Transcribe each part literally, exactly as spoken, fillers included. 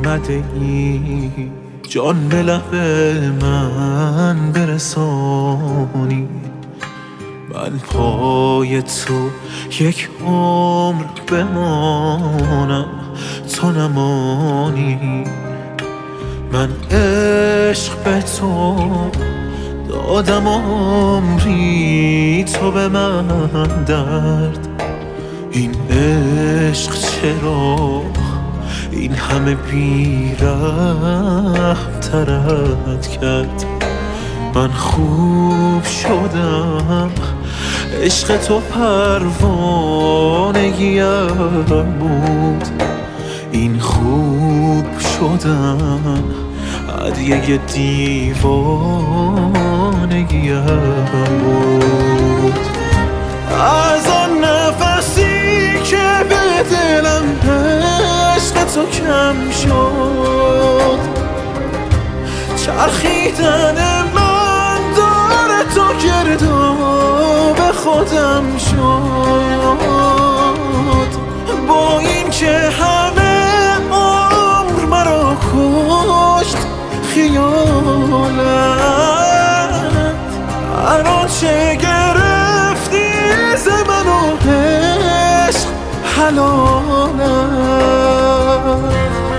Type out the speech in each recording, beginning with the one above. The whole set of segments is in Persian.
اومده ای جان به لب من برسانی. من پای تو یک عمر بمانم تو نمانی. من عشق به تو دادم عمری تو به من درد. این عشق چرا این همه بی‌رحم ترت کرد؟ من خوب شدم عشق تو پروانگیم بود. این خوب شدن هدیه دیوانگیم بود. از آن نفسی که به دلم عشق تو کم شد، چرخیدن من داره تو گرداب خودم شد. با این که همه عمر مرا کشت خیالت، الان چه گرفتی ز من و عشق حلالت.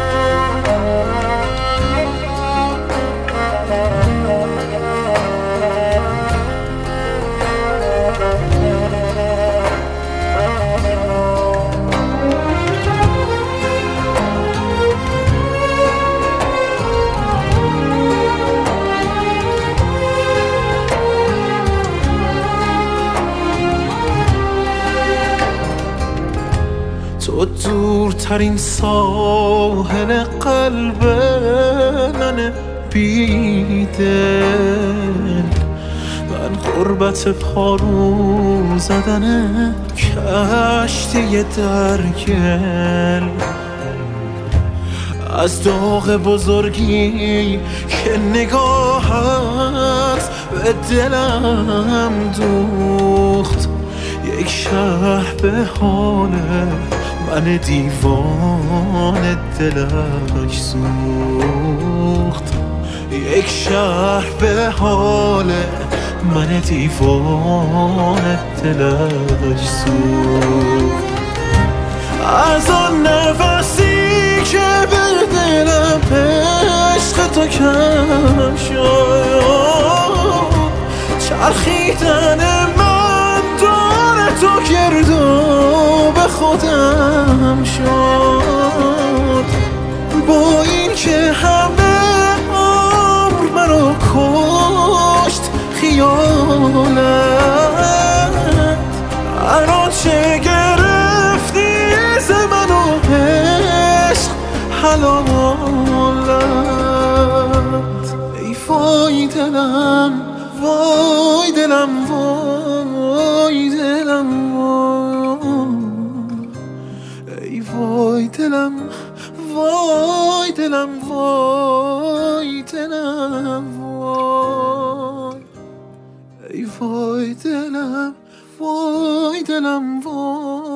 تو دورترین ساحل قلب من بیدل، من غربت پارو زدن کشتی درگل. از داغ بزرگی که نگاهت به دلم دوخت، یک شهر به حاله من دیوان دلش سوخت. یک شهر به حال من دیوان دلش سوخت. از آن نفسی که به دلم عشق تو کم شد، چرخیدن من داره تو گرداب خودم شد. با این که همه عمر مرا کشت خیالت، الان چه گرفتی ز من و عشق حلالت. ای وای دلم وای دلم وای دلم وای، ای وای دلم وای دلم وای دلم وای، ای وای دلم وای دلم وای.